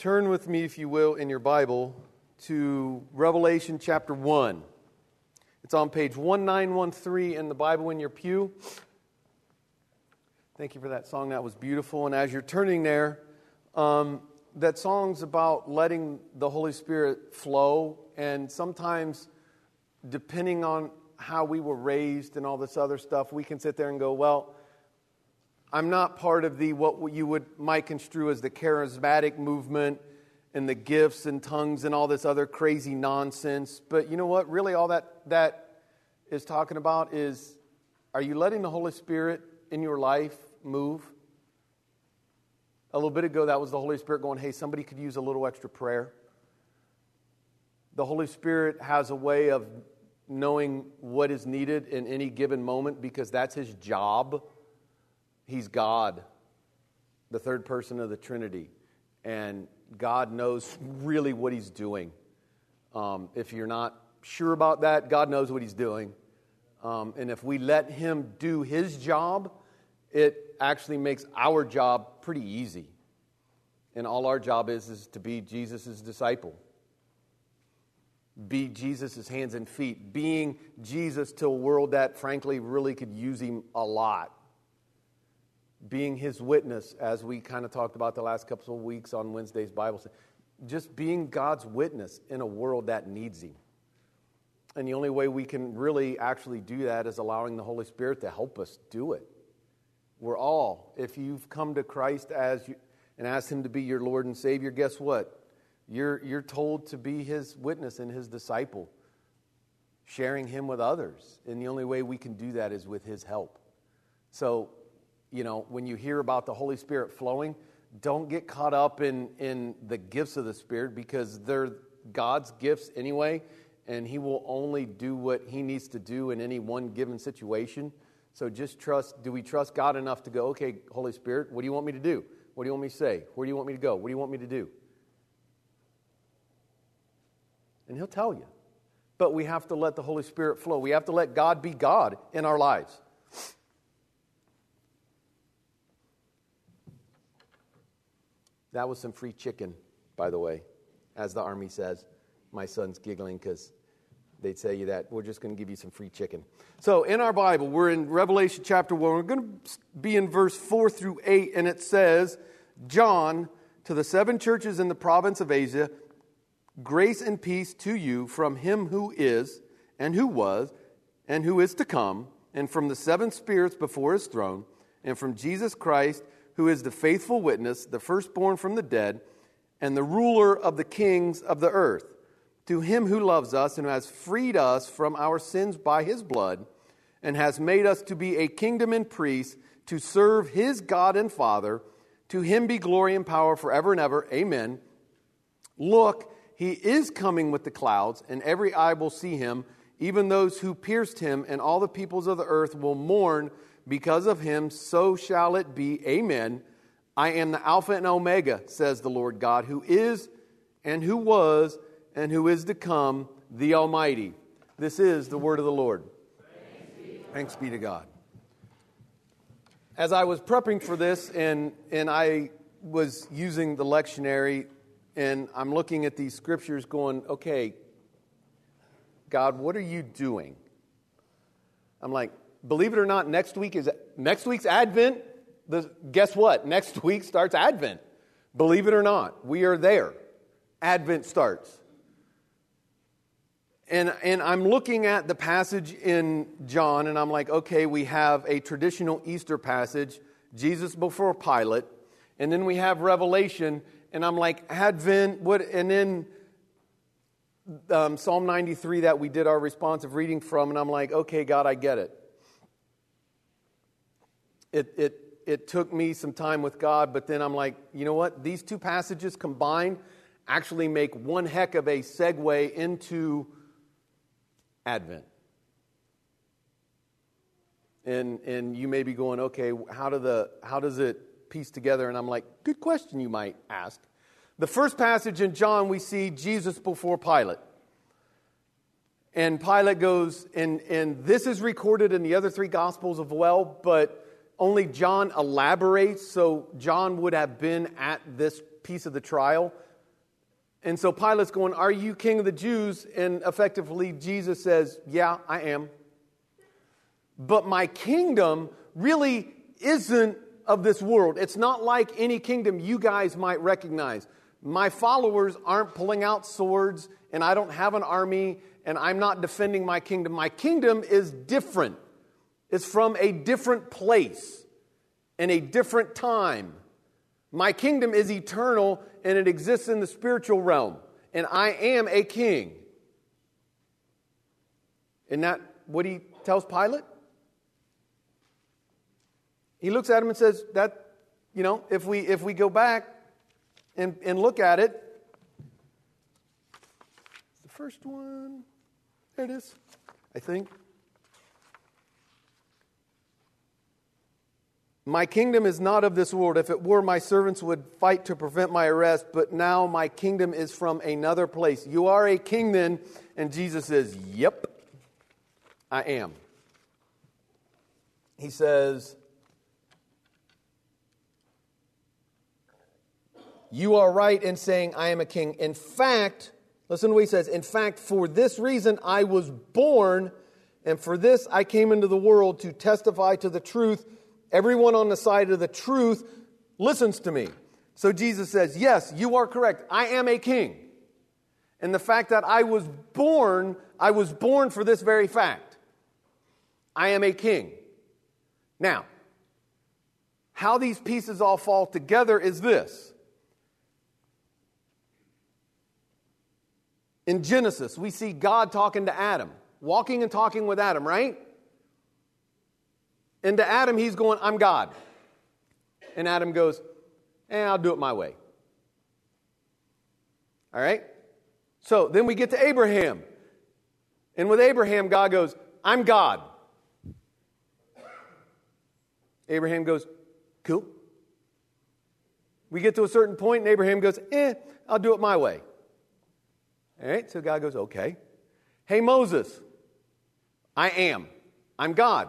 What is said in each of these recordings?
Turn with me, if you will, in your Bible to Revelation chapter 1. It's on page 1913 in the Bible in your pew. Thank you for that song. That was beautiful. And as you're turning there, that song's about letting the Holy Spirit flow. And sometimes, depending on how we were raised and all this other stuff, we can sit there and go, well, I'm not part of what you might construe as the charismatic movement and the gifts and tongues and all this other crazy nonsense. But you know what? Really all that is talking about is, are you letting the Holy Spirit in your life move? A little bit ago, that was the Holy Spirit going, hey, somebody could use a little extra prayer. The Holy Spirit has a way of knowing what is needed in any given moment because that's His job. He's God, the third person of the Trinity, and God knows really what He's doing. If you're not sure about that, God knows what He's doing. And if we let Him do His job, it actually makes our job pretty easy. And all our job is to be Jesus' disciple. Be Jesus' hands and feet. Being Jesus to a world that, frankly, really could use Him a lot. Being His witness, as we kind of talked about the last couple of weeks on Wednesday's Bible study. Just being God's witness in a world that needs Him. And the only way we can really actually do that is allowing the Holy Spirit to help us do it. We're all, if you've come to Christ and asked Him to be your Lord and Savior, guess what? You're told to be His witness and His disciple, sharing Him with others. And the only way we can do that is with His help. So, when you hear about the Holy Spirit flowing, don't get caught up in the gifts of the Spirit because they're God's gifts anyway, and He will only do what He needs to do in any one given situation. So just trust. Do we trust God enough to go, okay, Holy Spirit, what do you want me to do? What do you want me to say? Where do you want me to go? What do you want me to do? And He'll tell you. But we have to let the Holy Spirit flow. We have to let God be God in our lives. That was some free chicken, by the way, as the Army says. My son's giggling because they'd say you that. We're just going to give you some free chicken. So in our Bible, we're in Revelation chapter 1. We're going to be in verse 4 through 8, and it says, John, to the 7 churches in the province of Asia, grace and peace to you from Him who is, and who was, and who is to come, and from the 7 spirits before His throne, and from Jesus Christ, who is the faithful witness, the firstborn from the dead, and the ruler of the kings of the earth. To Him who loves us and who has freed us from our sins by His blood, and has made us to be a kingdom and priests to serve His God and Father, to Him be glory and power forever and ever. Amen. Look, He is coming with the clouds, and every eye will see Him, even those who pierced Him, and all the peoples of the earth will mourn because of Him. So shall it be. Amen. I am the Alpha and Omega, says the Lord God, who is and who was and who is to come, the Almighty. This is the word of the Lord. Thanks be to God. As I was prepping for this and I was using the lectionary and I'm looking at these scriptures going, okay, God, what are you doing? I'm like, believe it or not, next week's Advent. Guess what? Next week starts Advent. Believe it or not, we are there. Advent starts. And I'm looking at the passage in John, and I'm like, okay, we have a traditional Easter passage, Jesus before Pilate, and then we have Revelation, and I'm like, Advent, what? And then Psalm 93 that we did our responsive reading from, and I'm like, okay, God, I get it. It took me some time with God, but then I'm like, you know what? These two passages combined actually make one heck of a segue into Advent. And you may be going, okay, how does it piece together? And I'm like, good question you might ask. The first passage in John, we see Jesus before Pilate. And Pilate goes, and this is recorded in the other 3 Gospels as well, but only John elaborates, so John would have been at this piece of the trial. And so Pilate's going, are you king of the Jews? And effectively Jesus says, yeah, I am. But my kingdom really isn't of this world. It's not like any kingdom you guys might recognize. My followers aren't pulling out swords, and I don't have an army, and I'm not defending my kingdom. My kingdom is different. It's from a different place and a different time. My kingdom is eternal, and it exists in the spiritual realm, and I am a king. Isn't that what he tells Pilate? He looks at him and says, that, if we go back and look at it, the first one, there it is, I think. My kingdom is not of this world. If it were, my servants would fight to prevent my arrest, but now my kingdom is from another place. You are a king then? And Jesus says, yep, I am. He says, you are right in saying I am a king. In fact, listen to what he says. In fact, for this reason I was born, and for this I came into the world to testify to the truth. Everyone on the side of the truth listens to me. So Jesus says, yes, you are correct. I am a king. And the fact that I was born for this very fact. I am a king. Now, how these pieces all fall together is this. In Genesis, we see God talking to Adam, walking and talking with Adam, right? And to Adam, he's going, I'm God. And Adam goes, I'll do it my way. All right? So then we get to Abraham. And with Abraham, God goes, I'm God. Abraham goes, cool. We get to a certain point, and Abraham goes, I'll do it my way. All right? So God goes, okay. Hey, Moses, I'm God.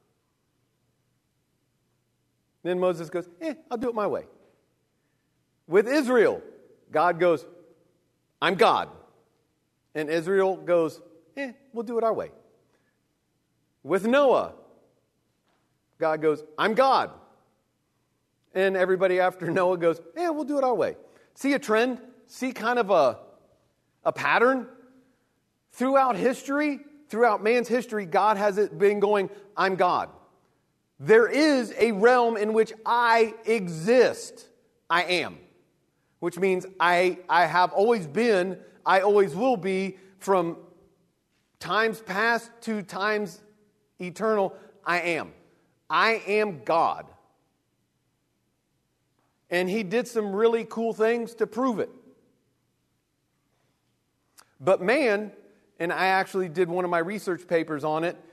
Then Moses goes, I'll do it my way. With Israel, God goes, I'm God. And Israel goes, we'll do it our way. With Noah, God goes, I'm God. And everybody after Noah goes, we'll do it our way. See a trend? See kind of a pattern? Throughout history, throughout man's history, God has been going, I'm God. There is a realm in which I exist. I am. Which means I have always been, I always will be, from times past to times eternal, I am. I am God. And he did some really cool things to prove it. But man, and I actually did one of my research papers on it,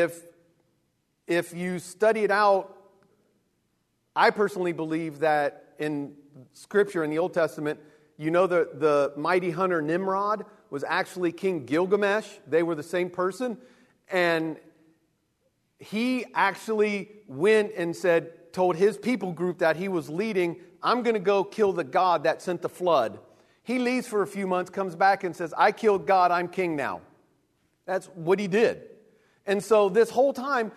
if you study it out, I personally believe that in Scripture, in the Old Testament, the mighty hunter Nimrod was actually King Gilgamesh. They were the same person. And he actually went and told his people group that he was leading, I'm going to go kill the God that sent the flood. He leaves for a few months, comes back and says, I killed God, I'm king now. That's what he did. And so this whole time,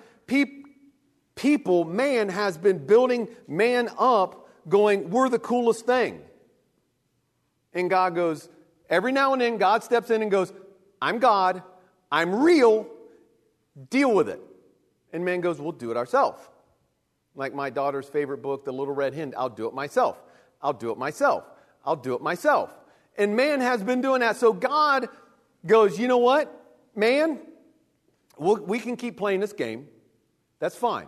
man has been building man up, going, we're the coolest thing. And God goes, every now and then, God steps in and goes, I'm God, I'm real, deal with it. And man goes, we'll do it ourselves. Like my daughter's favorite book, The Little Red Hen, I'll do it myself. I'll do it myself. I'll do it myself. And man has been doing that. So God goes, you know what, man? We can keep playing this game. That's fine.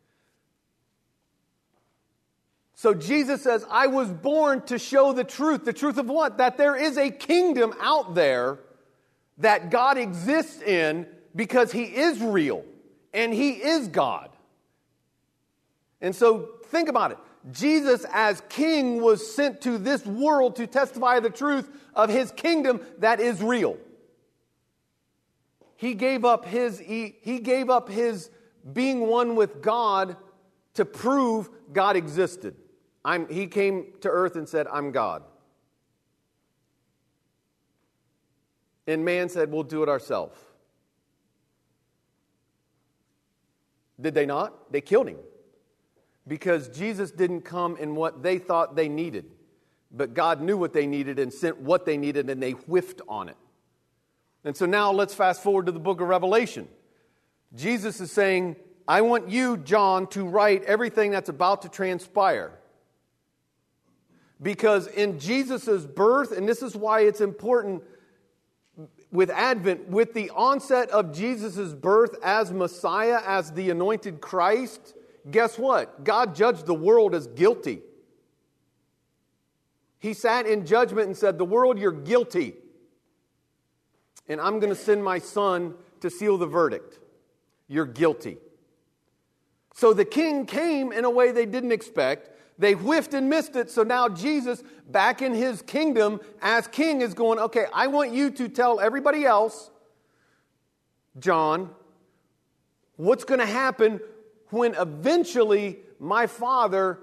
So Jesus says, I was born to show the truth. The truth of what? That there is a kingdom out there that God exists in because he is real and he is God. And so think about it. Jesus as king was sent to this world to testify the truth of his kingdom that is real. He gave up his being one with God to prove God existed. He came to earth and said, I'm God. And man said, we'll do it ourselves. Did they not? They killed him. Because Jesus didn't come in what they thought they needed. But God knew what they needed and sent what they needed, and they whiffed on it. And so now let's fast forward to the book of Revelation. Jesus is saying, I want you, John, to write everything that's about to transpire. Because in Jesus' birth, and this is why it's important with Advent, with the onset of Jesus' birth as Messiah, as the anointed Christ, guess what? God judged the world as guilty. He sat in judgment and said, the world, you're guilty. And I'm going to send my son to seal the verdict. You're guilty. So the king came in a way they didn't expect. They whiffed and missed it. So now Jesus, back in his kingdom as king, is going, okay, I want you to tell everybody else, John, what's going to happen when eventually my Father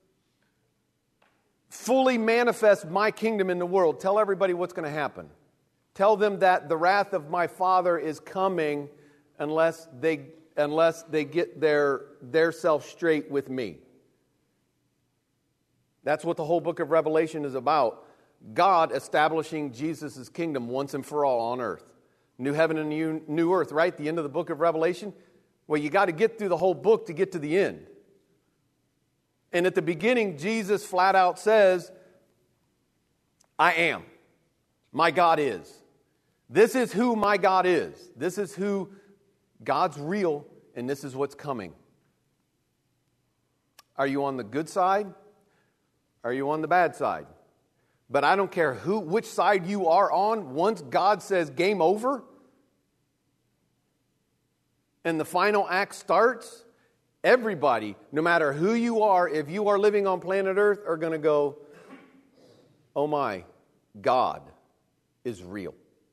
fully manifests my kingdom in the world. Tell everybody what's going to happen. Tell them that the wrath of my Father is coming unless they get their self straight with me. That's what the whole book of Revelation is about. God establishing Jesus' kingdom once and for all on earth. New heaven and new earth, right? The end of the book of Revelation. Well, you got to get through the whole book to get to the end. And at the beginning, Jesus flat out says, I am. My God is. This is who my God is. This is who God's real, and this is what's coming. Are you on the good side? Are you on the bad side? But I don't care which side you are on. Once God says game over, and the final act starts, everybody, no matter who you are, if you are living on planet Earth, are going to go, oh my, God is real.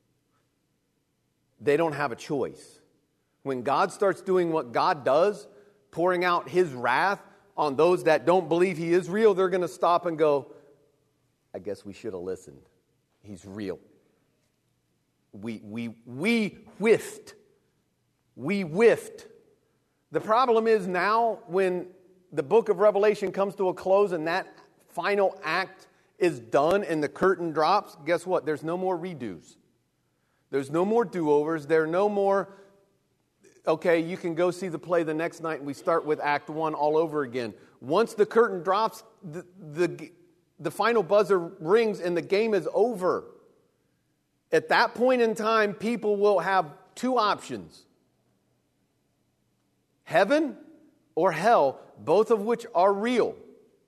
They don't have a choice. When God starts doing what God does, pouring out His wrath on those that don't believe He is real, they're going to stop and go, I guess we should have listened. He's real. We whiffed. We whiffed. The problem is now when the book of Revelation comes to a close and that final act is done and the curtain drops, guess what? There's no more redos. There's no more do-overs. There are no more, okay, you can go see the play the next night and we start with Act 1 all over again. Once the curtain drops, the final buzzer rings and the game is over. At that point in time, people will have two options. Heaven or hell, both of which are real.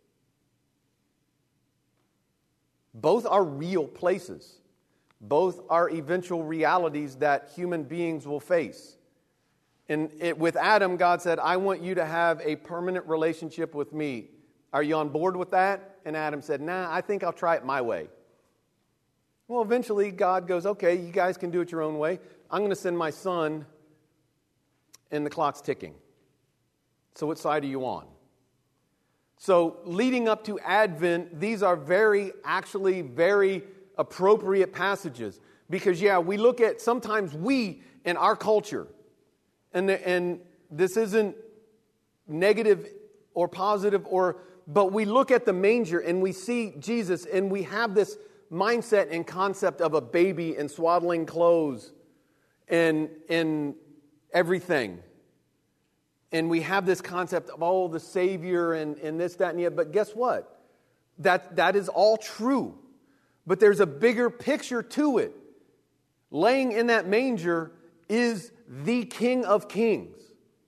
Both are real places. Both are eventual realities that human beings will face. And with Adam, God said, I want you to have a permanent relationship with me. Are you on board with that? And Adam said, nah, I think I'll try it my way. Well, eventually God goes, okay, you guys can do it your own way. I'm going to send my son, and the clock's ticking. So what side are you on? So leading up to Advent, these are very appropriate passages. Because, we look at, sometimes we, in our culture, and this isn't negative or positive, but we look at the manger and we see Jesus and we have this mindset and concept of a baby in swaddling clothes and everything. And we have this concept of, the Savior and this, that, and the other. But guess what? That is all true. But there's a bigger picture to it. Laying in that manger is the King of Kings.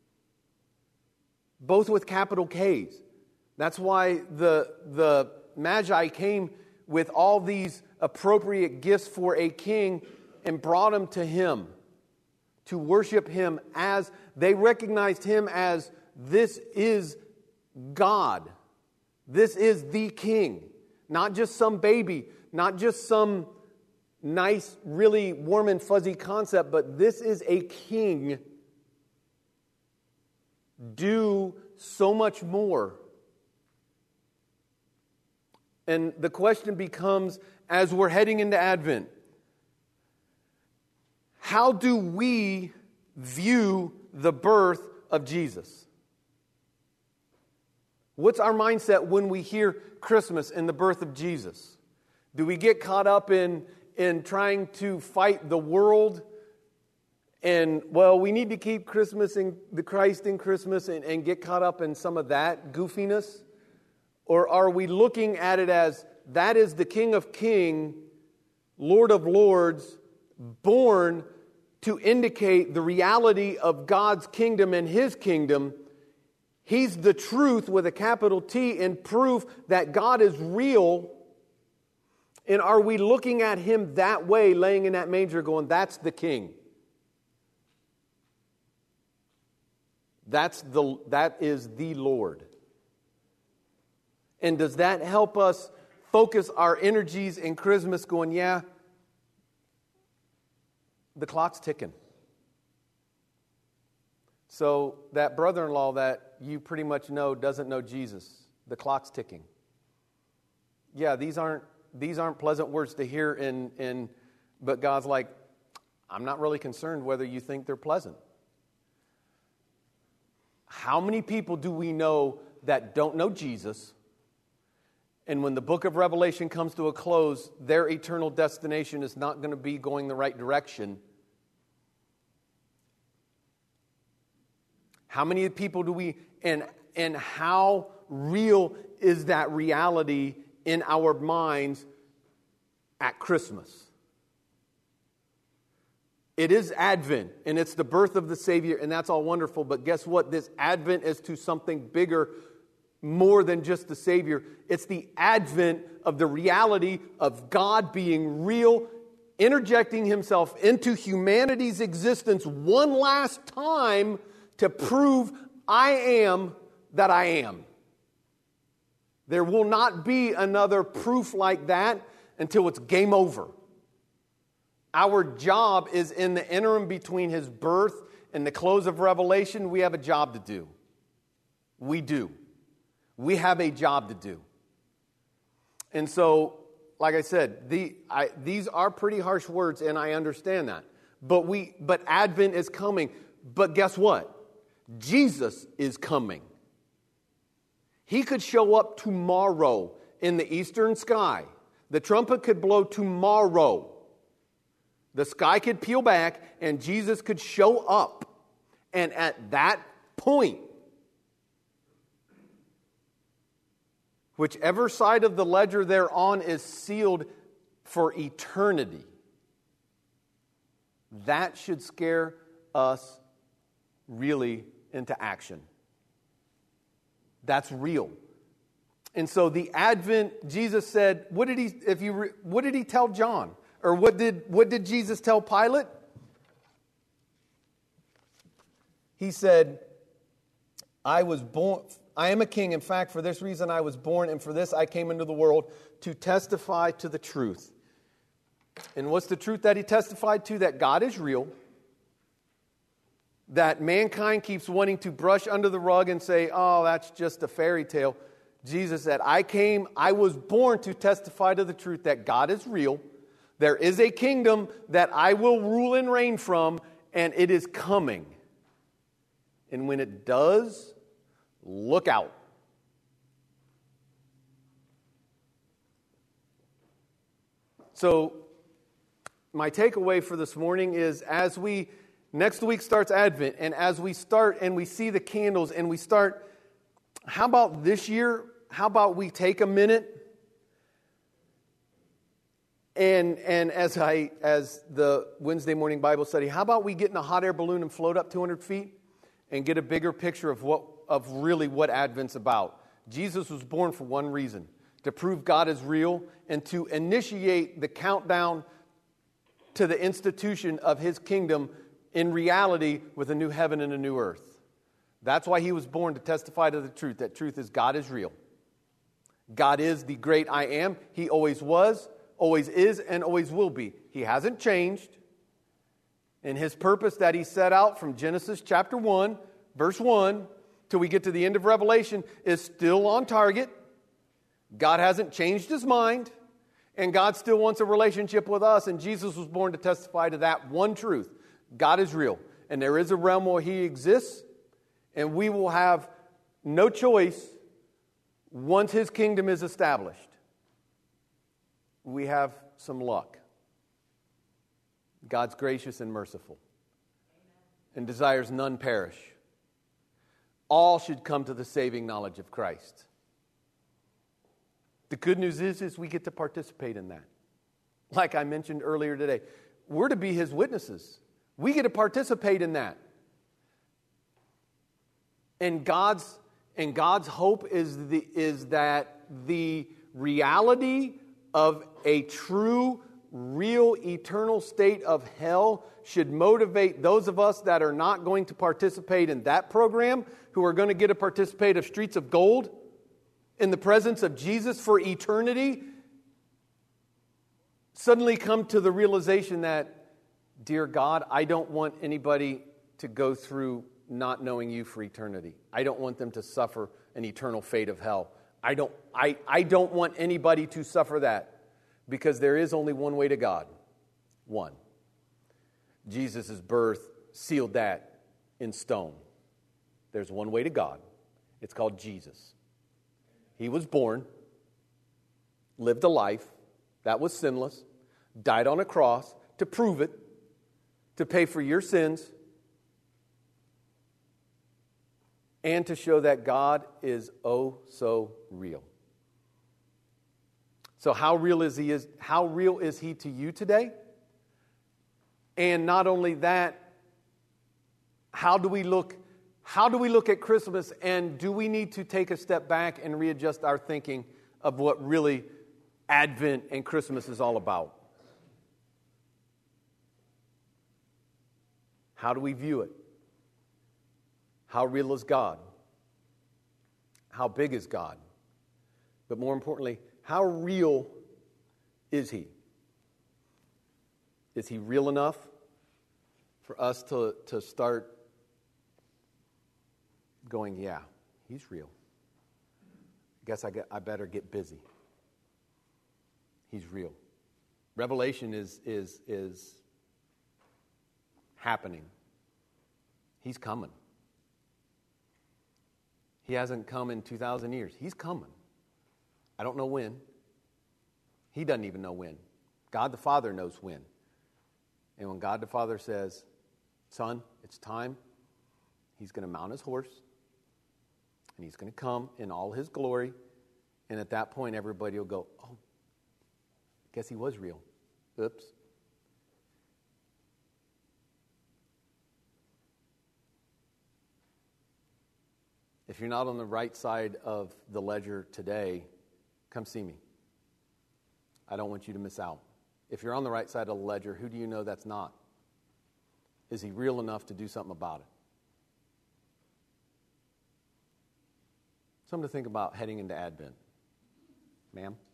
Both with capital K's. That's why the Magi came with all these appropriate gifts for a king and brought them to Him. To worship Him as they recognized Him as this is God. This is the King. Not just some baby, not just some nice, really warm and fuzzy concept, but this is a King. Do so much more. And the question becomes, as we're heading into Advent, how do we view the birth of Jesus? What's our mindset when we hear Christmas and the birth of Jesus? Do we get caught up in trying to fight the world? And, well, we need to keep Christmas and the Christ in Christmas and get caught up in some of that goofiness? Or are we looking at it as that is the King of Kings, Lord of Lords, born to indicate the reality of God's kingdom and His kingdom? He's the truth with a capital T and proof that God is real. And are we looking at Him that way, laying in that manger going, that's the King? That is the Lord. And does that help us focus our energies in Christmas going, yeah, the clock's ticking. So that brother-in-law that you pretty much know doesn't know Jesus. The clock's ticking. Yeah, these aren't pleasant words to hear, but God's like, I'm not really concerned whether you think they're pleasant. How many people do we know that don't know Jesus, and when the book of Revelation comes to a close, their eternal destination is not going to be going the right direction? How many people do we, and how real is that reality in our minds at Christmas? It is Advent, and it's the birth of the Savior, and that's all wonderful. But guess what? This Advent is to something bigger, more than just the Savior. It's the advent of the reality of God being real, interjecting Himself into humanity's existence one last time to prove I am that I am. There will not be another proof like that until it's game over. Our job is in the interim between His birth and the close of Revelation. We have a job to do. We do. We have a job to do. And so, like I said, these are pretty harsh words, and I understand that. But Advent is coming. But guess what? Jesus is coming. He could show up tomorrow in the eastern sky. The trumpet could blow tomorrow. The sky could peel back and Jesus could show up. And at that point, whichever side of the ledger they're on is sealed for eternity. That should scare us really into action. That's real. And so the Advent, Jesus said, what did he tell John? Or what did Jesus tell Pilate? He said, I am a king. In fact, for this reason I was born, and for this I came into the world, to testify to the truth. And what's the truth that he testified to? That God is real. That mankind keeps wanting to brush under the rug and say, oh, that's just a fairy tale. Jesus said, I was born to testify to the truth that God is real. There is a kingdom that I will rule and reign from, and it is coming. And when it does, look out. So, my takeaway for this morning is next week starts Advent, and as we start and we see the candles and we start, how about this year? How about we take a minute and as the Wednesday morning Bible study, how about we get in a hot air balloon and float up 200 feet and get a bigger picture of really what Advent's about? Jesus was born for one reason, to prove God is real and to initiate the countdown to the institution of His kingdom in reality with a new heaven and a new earth. That's why He was born, to testify to the truth. That truth is God is real. God is the great I am. He always was, always is, and always will be. He hasn't changed. And His purpose that He set out from Genesis chapter 1, verse 1, till we get to the end of Revelation is still on target. God hasn't changed His mind. And God still wants a relationship with us, and Jesus was born to testify to that one truth. God is real, and there is a realm where He exists, and we will have no choice once His kingdom is established. We have some luck. God's gracious and merciful, and desires none perish. All should come to the saving knowledge of Christ. The good news is we get to participate in that. Like I mentioned earlier today, we're to be His witnesses. We get to participate in that. And God's hope is that the reality of a true, real, eternal state of hell should motivate those of us that are not going to participate in that program, who are going to get to participate of streets of gold in the presence of Jesus for eternity, suddenly come to the realization that, dear God, I don't want anybody to go through not knowing You for eternity. I don't want them to suffer an eternal fate of hell. I don't want anybody to suffer that, because there is only one way to God. One. Jesus' birth sealed that in stone. There's one way to God. It's called Jesus. He was born, lived a life that was sinless, died on a cross to prove it, to pay for your sins, and to show that God is oh so real. So how real is He to you today? And not only that, how do we look at Christmas, and do we need to take a step back and readjust our thinking of what really Advent and Christmas is all about? How do we view it? How real is God? How big is God? But more importantly, how real is He? Is He real enough for us to start going, yeah, He's real. Guess I better get busy. He's real. Revelation is happening. He's coming. He hasn't come in 2,000 years. He's coming. I don't know when. He doesn't even know when. God the Father knows when. And when God the Father says, son, it's time, He's going to mount His horse, and He's going to come in all His glory. And at that point, everybody will go, oh, guess He was real. Oops. If you're not on the right side of the ledger today, come see me. I don't want you to miss out. If you're on the right side of the ledger, who do you know that's not? Is He real enough to do something about it? Something to think about heading into Advent. Ma'am?